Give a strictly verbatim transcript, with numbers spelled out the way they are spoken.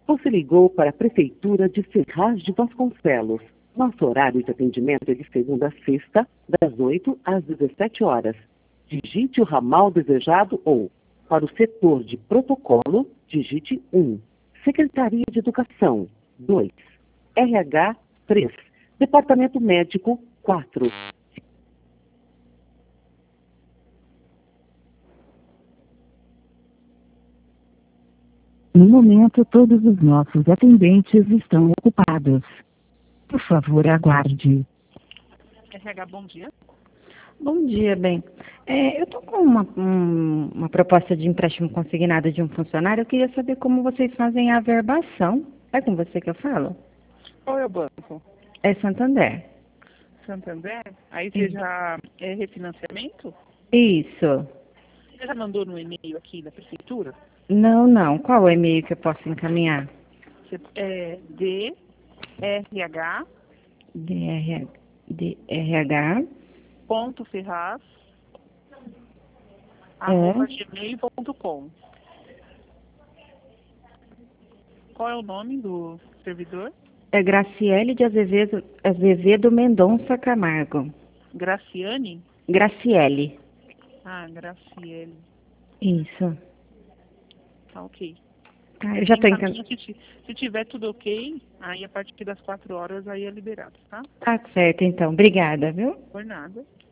Você ligou para a Prefeitura de Ferraz de Vasconcelos. Nosso horário de atendimento é de segunda a sexta, das oito às dezessete horas. Digite o ramal desejado ou, para o setor de protocolo, digite um. Secretaria de Educação, dois. R H, três. Departamento Médico, quatro. No momento, todos os nossos atendentes estão ocupados. Por favor, aguarde. R H, bom dia. Bom dia, bem. É, eu estou com uma, um, uma proposta de empréstimo consignado de um funcionário. Eu queria saber como vocês fazem a averbação. É com você que eu falo? Qual é o banco? É Santander. Santander? Aí você já é refinanciamento? Isso. Você já mandou no e-mail aqui da prefeitura? Não, não. Qual é o e-mail que eu posso encaminhar? Você, é D R H D R D R H ponto ferraz arroba gmail ponto com. Qual é o nome do servidor? É Graciele de Azevedo, Azevedo Mendonça Camargo. Graciane? Graciele. Ah, Graciele. Isso. Tá ok. Tá, eu já estou Encaminha, encantada. Se, ti- se tiver tudo ok, aí a partir das quatro horas aí é liberado, tá? Tá certo, então. Obrigada, viu? Por nada.